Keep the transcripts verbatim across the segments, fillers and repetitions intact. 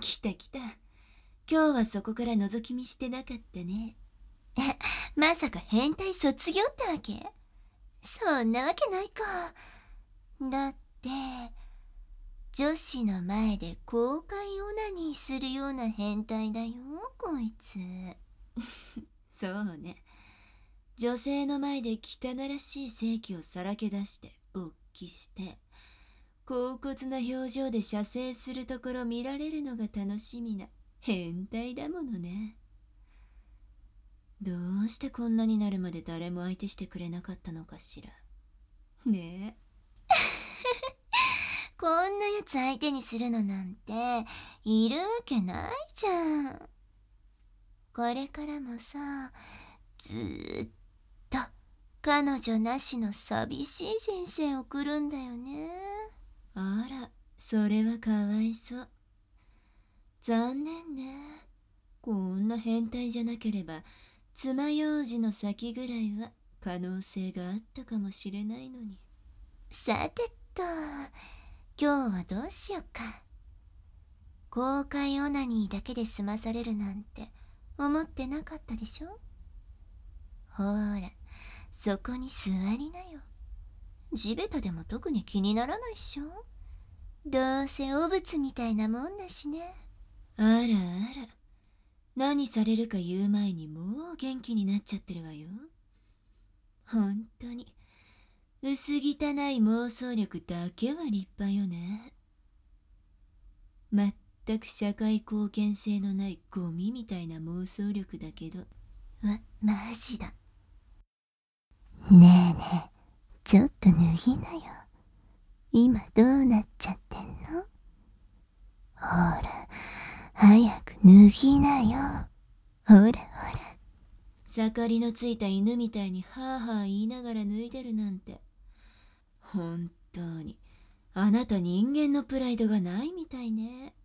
来た来た。今日はそこから覗き見してなかったね。え、まさか変態卒業ってわけ？そんなわけないか。だって、女子の前で公開オナニーするような変態だよ、こいつ。そうね。女性の前で汚らしい性器をさらけ出して勃起して、恍惚な表情で射精するところ見られるのが楽しみな変態だものね。どうしてこんなになるまで誰も相手してくれなかったのかしら。ねえ。こんなやつ相手にするのなんているわけないじゃん。これからもさ、ずーっと彼女なしの寂しい人生を送るんだよね。あら、それはかわいそう。残念ね。こんな変態じゃなければ爪楊枝の先ぐらいは可能性があったかもしれないのに。さてと、今日はどうしよっか。公開オナニーだけで済まされるなんて思ってなかったでしょ。ほーら、そこに座りなよ。地べたでも特に気にならないっしょ。どうせ汚物みたいなもんだしね。あらあら、何されるか言う前にもう元気になっちゃってるわよ。ほんとに薄汚い妄想力だけは立派よね。まったく社会貢献性のないゴミみたいな妄想力だけど。わ、マジだ。ねえねえ、ちょっと脱ぎなよ。今どうなっちゃってんの？ほら、早く脱ぎなよ。ほらほら。盛りのついた犬みたいにハーハー言いながら脱いでるなんて。本当に、あなた人間のプライドがないみたいね。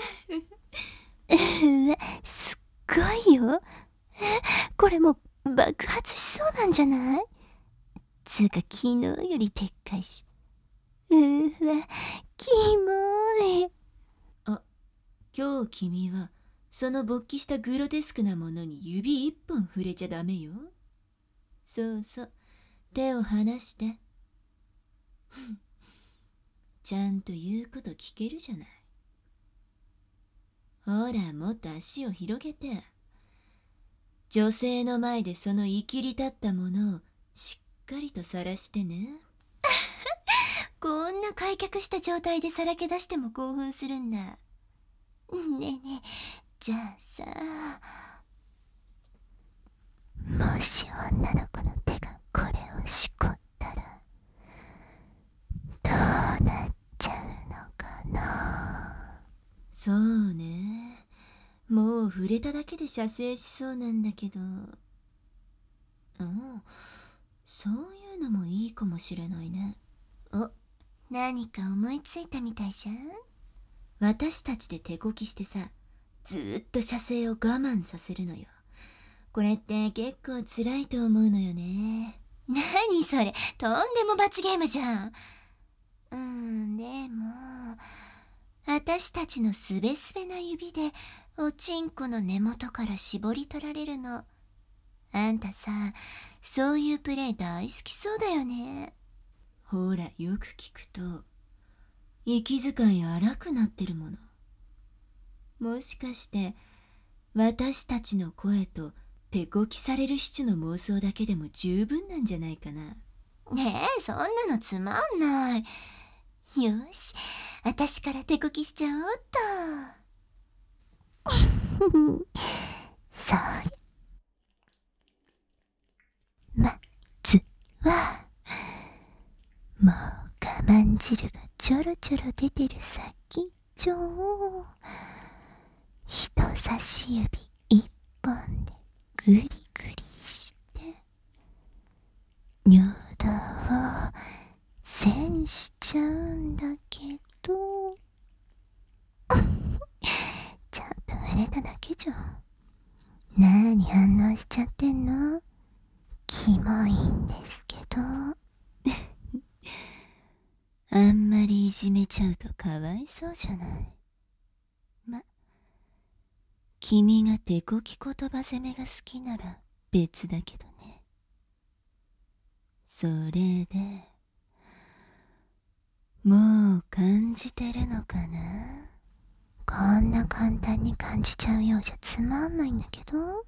うわ、すっごいよ。え、これもう爆発しそうなんじゃない？つうか昨日よりでっかいし。うわ、キモい。あ、今日君はその勃起したグロテスクなものに指一本触れちゃダメよ。そうそう、手を離して。ちゃんと言うこと聞けるじゃない。ほら、もっと足を広げて。女性の前でそのいきり立ったものをしっかりと晒してね。こんな開脚した状態でさらけ出しても興奮するんだ。ねえねえ、じゃあさ、もし女の子の手がこれをしこったらどうなっちゃうのかな。そうね、もう触れただけで射精しそうなんだけど。うん、そういうのもいいかもしれないね。お、何か思いついたみたいじゃん。私たちで手こきしてさ、ずーっと射精を我慢させるのよ。これって結構辛いと思うのよね。何それ、とんでも罰ゲームじゃん。うーん、でも、私たちのすべすべな指でおちんこの根元から絞り取られるの。あんたさ、そういうプレイ大好きそうだよね。ほら、よく聞くと、息遣い荒くなってるもの。もしかして、私たちの声と手こきされるシチュの妄想だけでも十分なんじゃないかな。ねえ、そんなのつまんない。よし、私から手こきしちゃおうっと。それ。まずは、もう我慢汁がちょろちょろ出てる先っちょを人差し指一本でグリグリして尿道を栓しちゃうんだけどちょっと触れただけじゃん。なに反応しちゃってんの？キモいんですけど。あんまりいじめちゃうとかわいそうじゃない。ま、 君が手こき言葉攻めが好きなら別だけどね。それで、もう感じてるのかな？こんな簡単に感じちゃうようじゃつまんないんだけど、もっ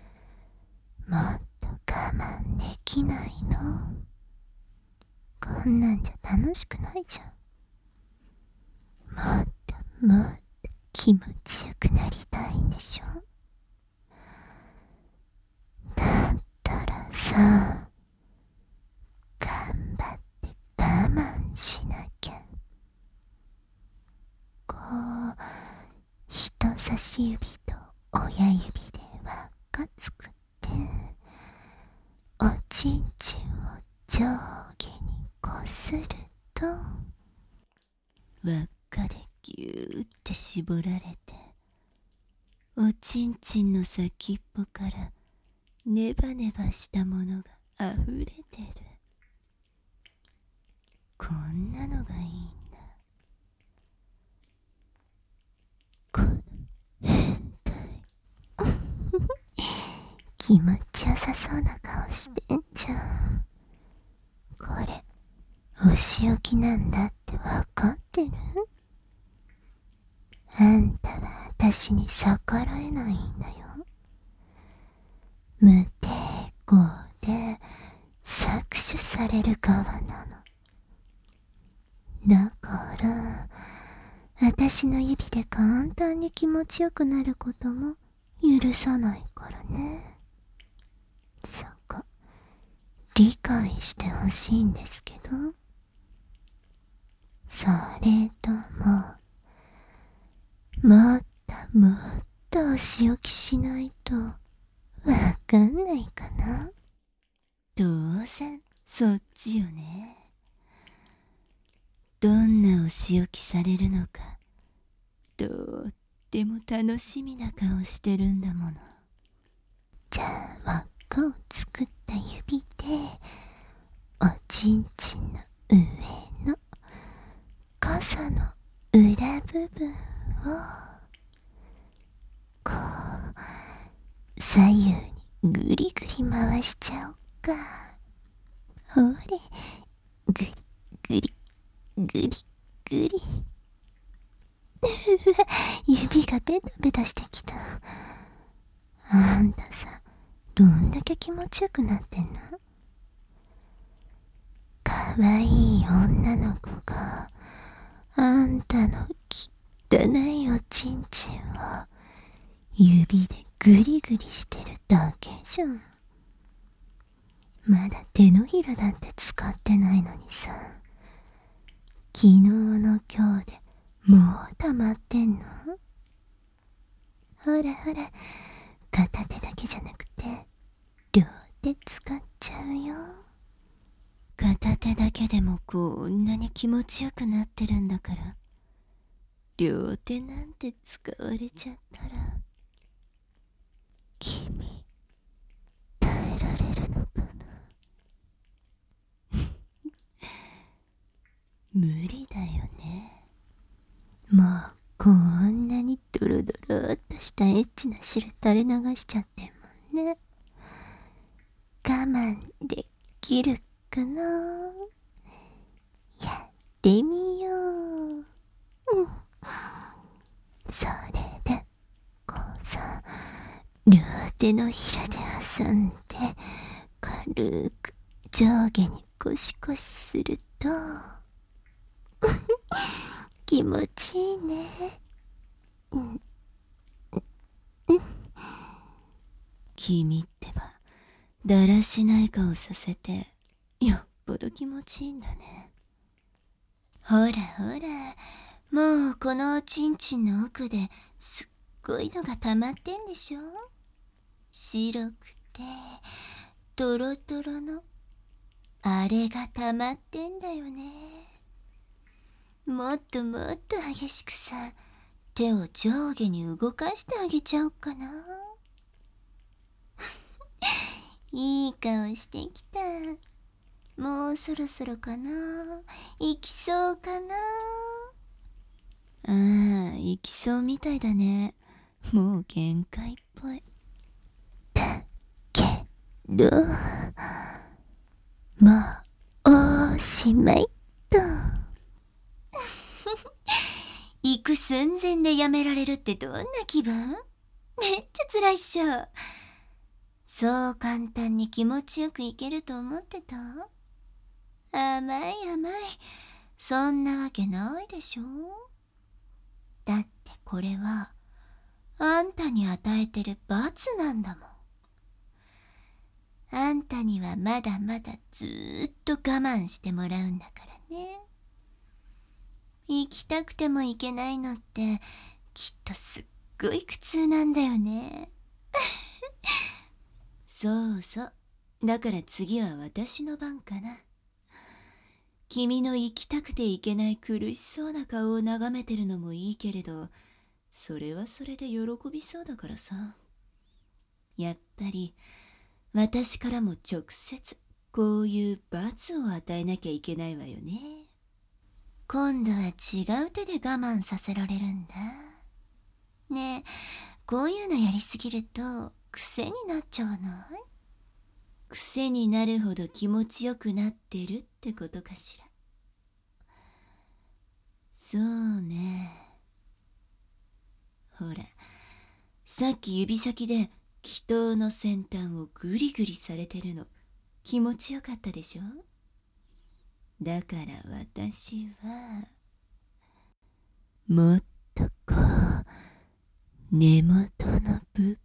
と我慢できないの？こんなんじゃ楽しくないじゃん。もっともっと気持ちよくなりたいんでしょ？だったらさ、頑張って我慢しなきゃ。こう、人差し指と親指で輪っか作って、おちんちんを上下にこすると、輪っかでぎゅーって絞られて、おちんちんの先っぽからネバネバしたものがあふれてる。こんなのがいいんだ。この変態気持ちよさそうな顔してんじゃん。これお仕置きなんだってわかってる？あんたは私に逆らえないんだよ。無抵抗で搾取される側なの。だから私の指で簡単に気持ちよくなることも許さないからね。そこ理解してほしいんですけど。それとももっともっとお仕置きしないとわかんないかな。当然そっちよね。どんなお仕置きされるのかとっても楽しみな顔してるんだもの。じゃあ輪っかを作った指でおちんちんの上の傘の裏部分をこう左右にぐりぐり回しちゃおっか。ほれ、ぐりぐりぐりぐり指がベタベタしてきた。あんたさ、どんだけ気持ちよくなってんの？かわいい女の子があんたの汚いおちんちんを指でグリグリしてるだけじゃん。まだ手のひらだって使ってないのにさ、昨日の今日でもう溜まってんの？ほらほら、片手だけじゃなくて両手使っちゃうよ。片手だけでもこんなに気持ちよくなってるんだから、両手なんて使われちゃったら君耐えられるのかな？無理だよね。もうこんなにドロドロっとしたエッチな汁垂れ流しちゃってんもんね。我慢できるかな？やってみよう。うん。それでこうさ、両手のひらで挟んで軽く上下にゴシゴシすると気持ちいいね。うん、うん。君ってばだらしない顔させてよっぽど気持ちいいんだね。ほらほら、もうこのおちんちんの奥ですっごいのが溜まってんでしょ？白くてトロトロのあれが溜まってんだよね。もっともっと激しくさ、手を上下に動かしてあげちゃおうかな。いい顔してきた。もうそろそろかな。行きそうかな。ああ、行きそうみたいだね。 もう限界っぽい。だけど、もうおしまいと。行く寸前でやめられるってどんな気分？めっちゃ辛いっしょ。そう簡単に気持ちよくいけると思ってた？甘い甘い。そんなわけないでしょ。だってこれはあんたに与えてる罰なんだもん。あんたにはまだまだずーっと我慢してもらうんだからね。行きたくても行けないのってきっとすっごい苦痛なんだよね。そうそう。だから次は私の番かな。君の行きたくて行けない苦しそうな顔を眺めてるのもいいけれど、それはそれで喜びそうだからさ。やっぱり私からも直接こういう罰を与えなきゃいけないわよね。今度は違う手で我慢させられるんだ。ねえ、こういうのやりすぎると癖になっちゃわない？癖になるほど気持ちよくなってるってことかしら。そうね。ほら、さっき指先で祈祷の先端をグリグリされてるの気持ちよかったでしょ？だから私はもっとこう根元の部分、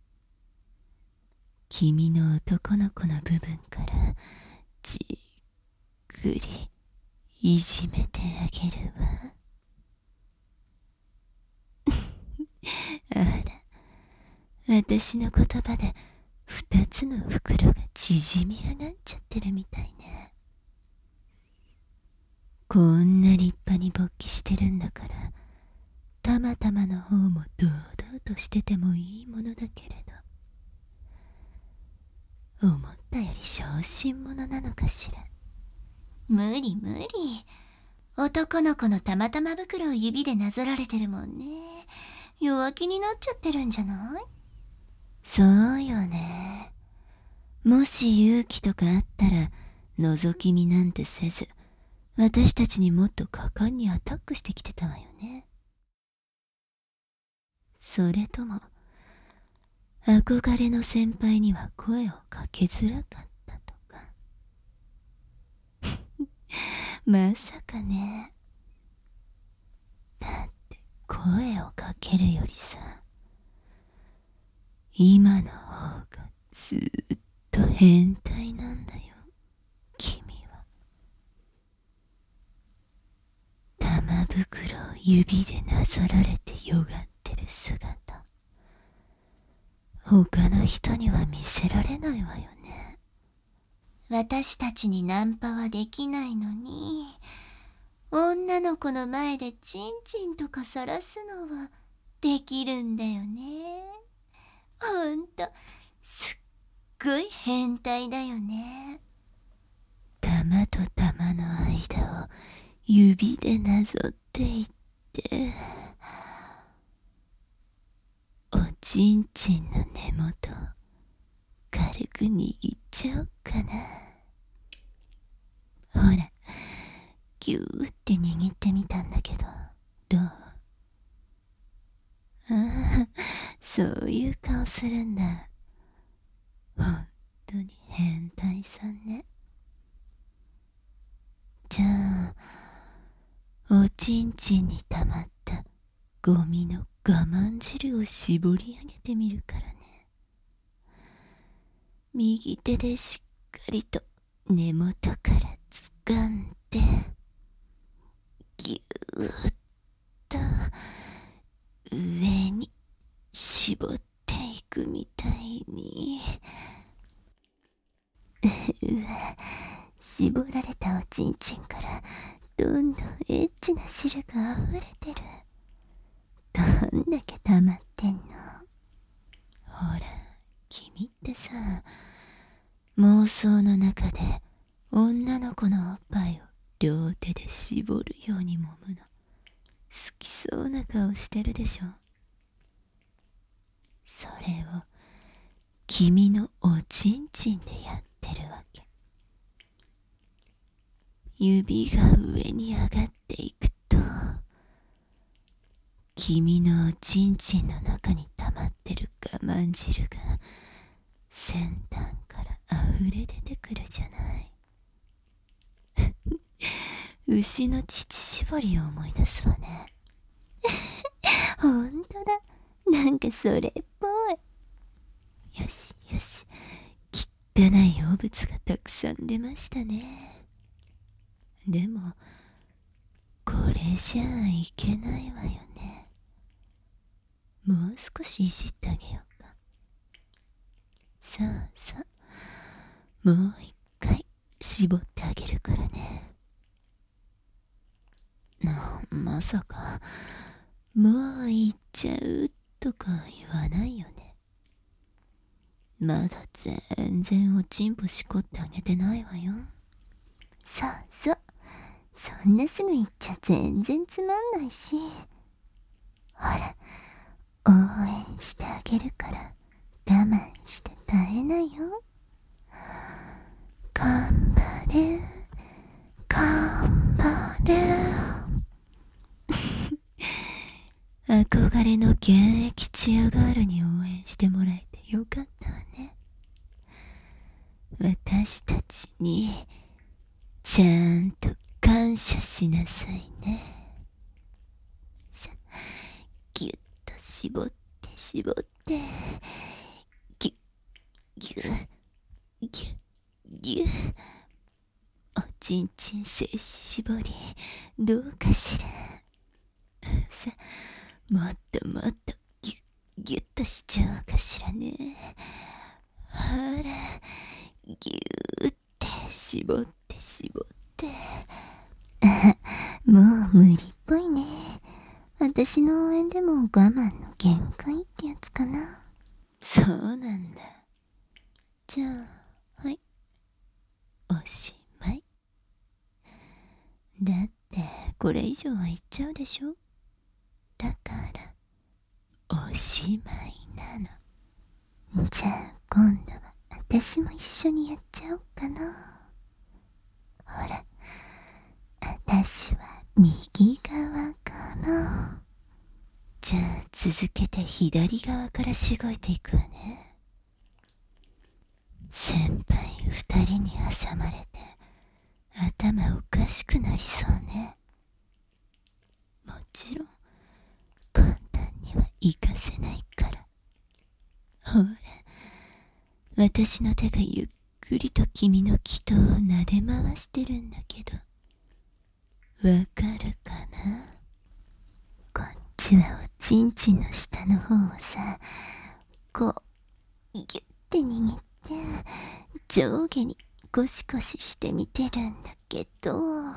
君の男の子の部分からじっくりいじめてあげるわ。あら、私の言葉で二つの袋が縮み上がっちゃってるみたいね。こんな立派に勃起してるんだから、たまたまの方も堂々としててもいいものだけれど、思ったより小心者なのかしら。無理無理。男の子のたまたま袋を指でなぞられてるもんね。弱気になっちゃってるんじゃない？そうよね。もし勇気とかあったら覗き見なんてせず、私たちにもっと果敢にアタックしてきてたわよね。それとも憧れの先輩には声をかけづらかったとか。まさかね。だって声をかけるよりさ、今の方がずーっと変態なんだよ、君は。玉袋を指でなぞられてよがってる姿、他の人には見せられないわよね。私たちにナンパはできないのに、女の子の前でチンチンとか晒すのはできるんだよね。ほんとすっごい変態だよね。玉と玉の間を指でなぞっていって、おちんちんの根元を軽く握っちゃおっかな。ほら、ギューって握ってみたんだけど、どう？ああ、そういう顔するんだ。ほんとに変態さんね。じゃあ、おちんちんに溜まったゴミの我慢汁を絞り上げてみるからね。右手でしっかりと根元から掴んで、ぎゅーっと上に絞っていくみたいに。うわ、絞られたおちんちんからどんどんエッチな汁が溢れてる。どんだけ溜まってんの？ほら、君ってさ、妄想の中で女の子のおっぱいを両手で絞るように揉むの好きそうな顔してるでしょ。 それを君のおちんちんでやってるわけ。指が上に上がっていくと、君のおちんちんの中に溜まってる我慢汁が先端から溢れ出てくるじゃない。牛の乳搾りを思い出すわね。ほんとだ。なんかそれっぽい。よしよし。汚い汚物がたくさん出ましたね。でも、これじゃあいけないわよね。もう少しいじってあげようか。さあさあ、もう一回絞ってあげるからね。な、まさか、もう行っちゃうとか言わないよね。まだ全然おちんぽしこってあげてないわよ。そうそう。そんなすぐ行っちゃ全然つまんないし。ほら、応援してあげるから我慢して耐えなよ。頑張れ、頑張れ。憧れの現役チアガールに応援してもらえてよかったわね。私たちにちゃんと感謝しなさいね。さ、ぎゅっと絞って絞って、ぎゅ、ぎゅ、ぎゅ、ぎゅ。おちんちん精子絞り、どうかしら。さ、もっともっとぎゅ、ぎゅっとしちゃおうかしらね。ほら、ぎゅーって絞って絞って。もう無理っぽいね。私の応援でも我慢の限界ってやつかな。そうなんだ。じゃあ、はい。おしまい。だって、これ以上は言っちゃうでしょ。だから、おしまいなの。じゃあ、今度は私も一緒にやっちゃおうかな。ほら、私は右側かな。じゃあ続けて左側からしごいていくわね。先輩二人に挟まれて頭おかしくなりそうね。もちろん簡単には行かせないから。ほら、私の手がゆっくりと君の気筒を撫で回してるんだけど、わかるかな。こっちはおちんちんの下の方をさ、こうギュッて握って上下にゴシゴシしてみてるんだけど、お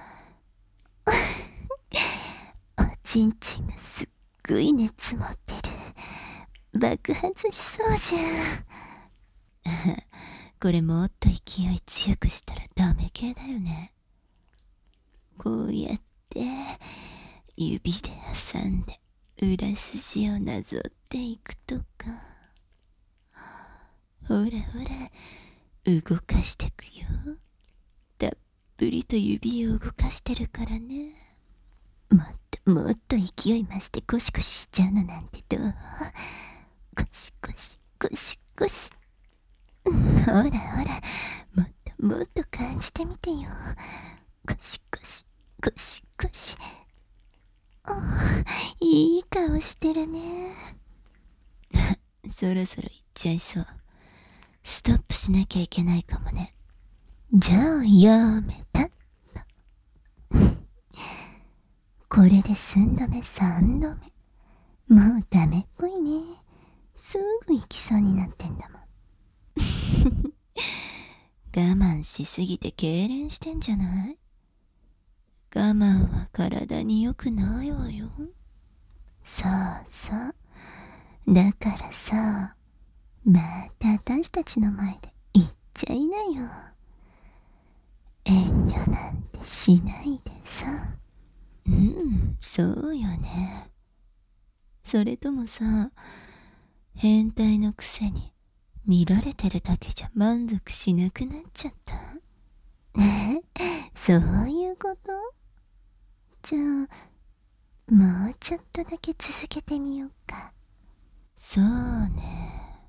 ちんちんがすっごい熱持ってる。爆発しそうじゃん。これもっと勢い強くしたらダメ系だよね。こうやって指で挟んで裏筋をなぞっていくとか。ほらほら、動かしてくよ。たっぷりと指を動かしてるからね。もっともっと勢い増してゴシゴシしちゃうのなんてどう？ゴシゴシゴシゴシ。ほらほら、もっともっと感じてみてよ。ゴシゴシゴシゴシ。いい顔してるね。そろそろ行っちゃいそう。ストップしなきゃいけないかもね。じゃあやめたっと。これで寸止め三度目。もうダメっぽいね。すぐ行きそうになってんだもん。我慢しすぎて痙攣してんじゃない？我慢は体に良くないわよ。そうそう。だからさ、また私たちの前で言っちゃいなよ。遠慮なんてしないでさ。うん、そうよね。それともさ、 変態のくせに見られてるだけじゃ満足しなくなっちゃった。そういうこと？じゃあ、もうちょっとだけ続けてみようか。そうね。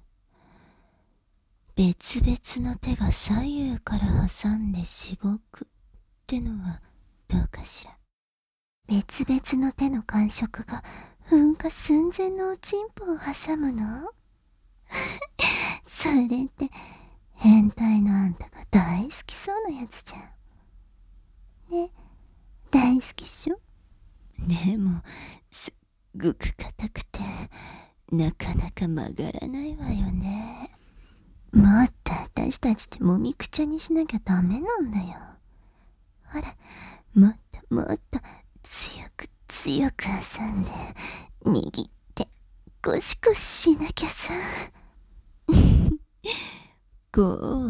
別々の手が左右から挟んでしごくってのはどうかしら。別々の手の感触が噴火寸前のおちんぽを挟むの？それって変態のあんたが大好きそうなやつじゃん。ね、大好きっしょ？でもすっごく硬くてなかなか曲がらないわよね。もっと私たちでもみくちゃにしなきゃダメなんだよ。ほら、もっともっと強く強く挟んで握ってゴシゴシしなきゃさ。こう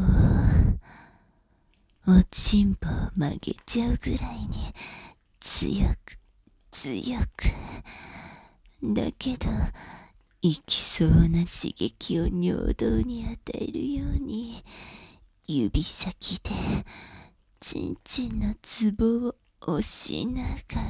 おちんぽを曲げちゃうぐらいに強く強く。だけど行きそうな刺激を尿道に与えるように指先でちんちんのツボを押しなが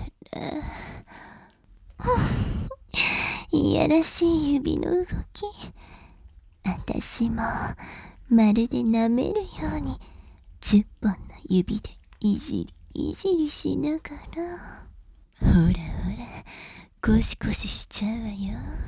らいやらしい指の動き、私もまるで舐めるようにじゅっぽんの指でいじりいじりしながら、ほらほらゴシゴシしちゃうわよ。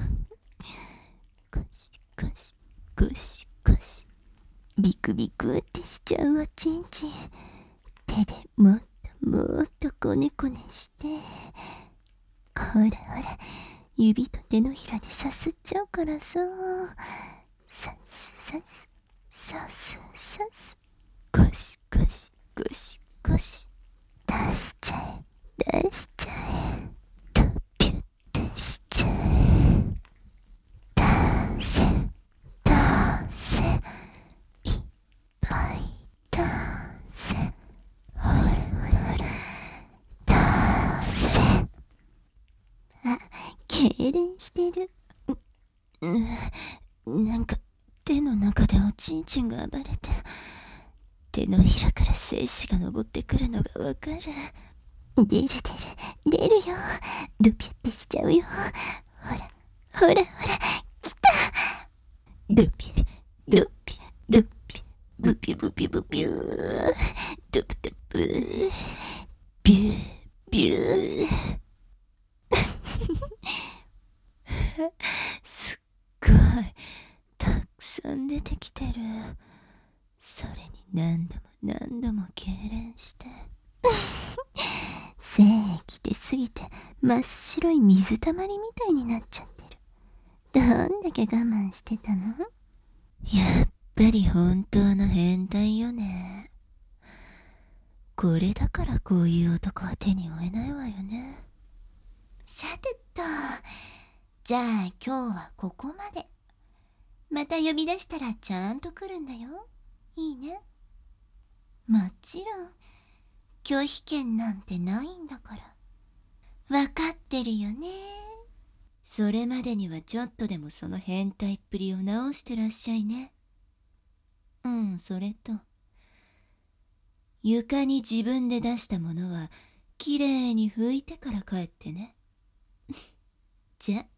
ゴシゴシゴシゴシビクビクってしちゃうおちんちん、手でもっともっとコネコネして、ほらほら指と手のひらでさすっちゃうからさ、さすさすさすさすゴシゴシゴシゴシ出しちゃえ出しちゃえとピュッてしちゃえ、出せ出せいっぱい出せ、ほらほらほら出せ。あ、痙攣してる。う、なんか手の中でおちんちんが暴れて手のひらから精子が昇ってくるのがわかる。出る出る出るよ。ドピュってしちゃうよ。ほらほらほら来た。ドピュドピュドピュブピュブピュブピュードプドプビュービューすっごいたくさん出てきてる。それに何度も何度も痙攣して精液出すぎて真っ白い水たまりみたいになっちゃってる。どんだけ我慢してたの？やっぱり本当の変態よね。これだからこういう男は手に負えないわよね。さてと、じゃあ今日はここまで。また呼び出したらちゃんと来るんだよ。いいね。もちろん拒否権なんてないんだから。わかってるよね。それまでにはちょっとでもその変態っぷりを直してらっしゃいね。うん、それと床に自分で出したものはきれいに拭いてから帰ってね。じゃ。